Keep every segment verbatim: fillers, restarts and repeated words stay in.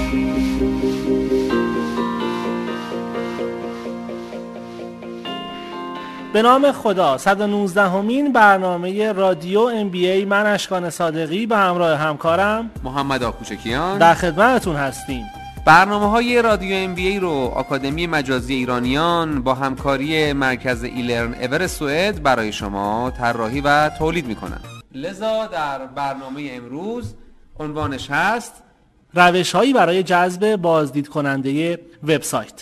به نام خدا. صد و نوزدهمین برنامه رادیو ام بی ای من اشکان صادقی به همراه همکارم محمد آکوچکیان در خدمتتون هستیم. برنامه‌های رادیو ام بی ای رو آکادمی مجازی ایرانیان با همکاری مرکز ایلرن اور سوئد برای شما طراحی و تولید می‌کنند. لذا در برنامه امروز عنوانش هست روش‌هایی برای جذب بازدید کننده وبسایت.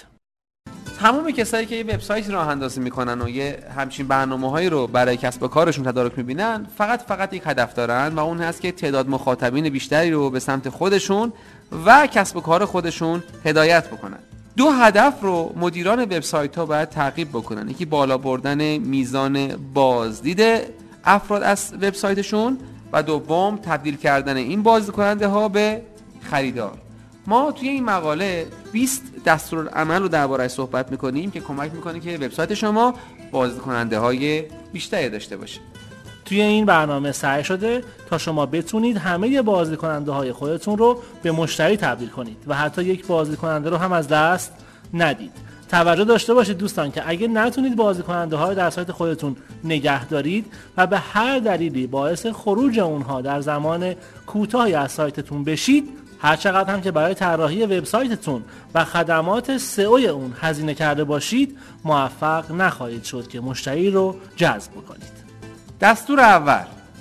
تمام کسایی که یه وبسایت راه اندازی میکنن و یه همچین برنامه‌هایی رو برای کسب و کارشون تدارک میبینن فقط فقط یک هدف دارن و اون هست که تعداد مخاطبین بیشتری رو به سمت خودشون و کسب و کار خودشون هدایت بکنن. دو هدف رو مدیران وبسایت‌ها باید تعقیب بکنن. یکی بالا بردن میزان بازدید افراد از وبسایتشون و دوم تبدیل کردن این بازدید کننده ها به خریدار. ما توی این مقاله بیست دستورالعمل رو درباره‌اش صحبت می‌کنیم که کمک می‌کنه که وبسایت شما بازدید کننده های بیشتری داشته باشه. توی این برنامه سعی شده تا شما بتونید همه بازدید کننده های خودتون رو به مشتری تبدیل کنید و حتی یک بازدید کننده رو هم از دست ندید. توجه داشته باشید دوستان که اگه نتونید بازدید کننده های در سایت خودتون نگه دارید و به هر دلیلی باعث خروج اونها در زمان کوتاهی از سایتتون بشید، هر چقدر هم که برای طراحی وبسایتتون و خدمات سئو اون هزینه کرده باشید، موفق نخواهید شد که مشتری رو جذب کنید. دستور اول،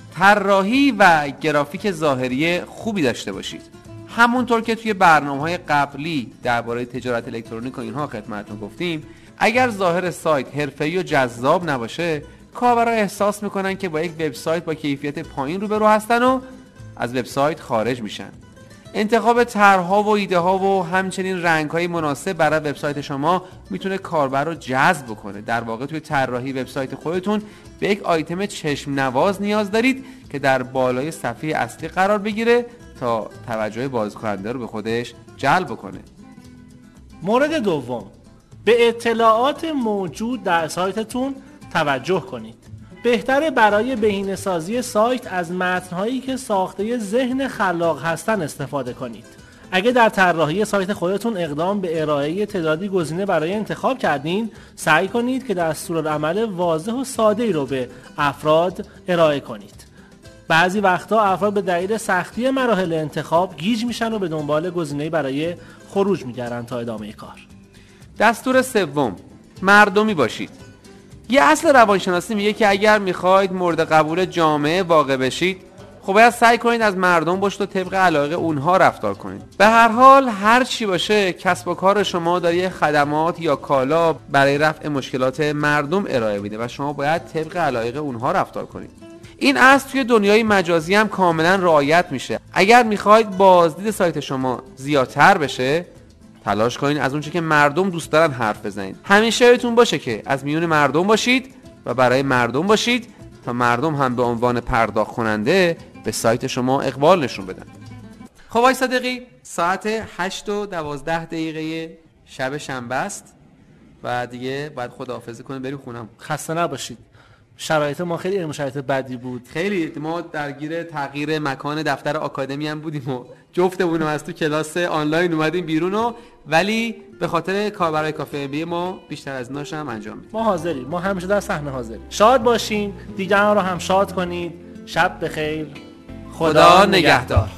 طراحی و گرافیک ظاهری خوبی داشته باشید. همونطور که توی برنامه‌های قبلی درباره تجارت الکترونیک و اینها خدمتتون گفتیم، اگر ظاهر سایت حرفه‌ای و جذاب نباشه، کاربرا احساس میکنن که با یک وبسایت با کیفیت پایین روبرو هستن و از وبسایت خارج میشن. انتخاب طرح‌ها و ایده‌ها و همچنین رنگ‌های مناسب برای وبسایت شما میتونه کاربر رو جذب کنه. در واقع توی طراحی وبسایت خودتون به یک آیتم چشم نواز نیاز دارید که در بالای صفحه اصلی قرار بگیره تا توجه بازدیدکننده رو به خودش جلب کنه. مورد دوم، به اطلاعات موجود در سایتتون توجه کنید. بهتره برای بهینه‌سازی سایت از متن‌هایی که ساخته ذهن خلاق هستن استفاده کنید. اگه در طراحی سایت خودتون اقدام به ارائه تعدادی گزینه برای انتخاب کردین، سعی کنید که دستورالعمل واضح و ساده‌ای رو به افراد ارائه کنید. بعضی وقتا افراد به دلیل سختی مراحل انتخاب گیج میشن و به دنبال گزینه‌ای برای خروج میگردن تا ادامه کار. دستور سوم، مردمی باشید. یه اصل روانشناسی میگه که اگر میخواید مورد قبول جامعه واقع بشید، خب باید سعی کنید از مردم باشید و طبق علاقه اونها رفتار کنید. به هر حال هر چی باشه، کسب و کار شما داره خدمات یا کالا برای رفع مشکلات مردم ارائه میده و شما باید طبق علاقه اونها رفتار کنید. این اصل توی دنیای مجازی هم کاملا رعایت میشه. اگر میخواید بازدید سایت شما زیادتر بشه، تلاش کنید از اون چیزی که مردم دوست دارن حرف بزنید. همیشه یادتون باشه که از میون مردم باشید و برای مردم باشید تا مردم هم به عنوان پرداخت کننده به سایت شما اقبال نشون بدن. خب آقای صادقی، ساعت هشت و دوازده دقیقه شب شنبه است و دیگه باید خداحافظی کنیم بریم خونم. خسته نباشید. شرایط ما خیلی شرایط بدی بود. خیلی ما درگیر تغییر مکان دفتر آکادمی هم بودیم و جفتمون از تو کلاس آنلاین اومدیم بیرون و ولی به خاطر کاربرای کافه ام بی ما بیشتر از ایناش هم انجام میدیم. ما حاضریم. ما همیشه در صحنه حاضریم. شاد باشین، دیگران رو هم شاد کنید. شب بخیر. خدا نگهدار.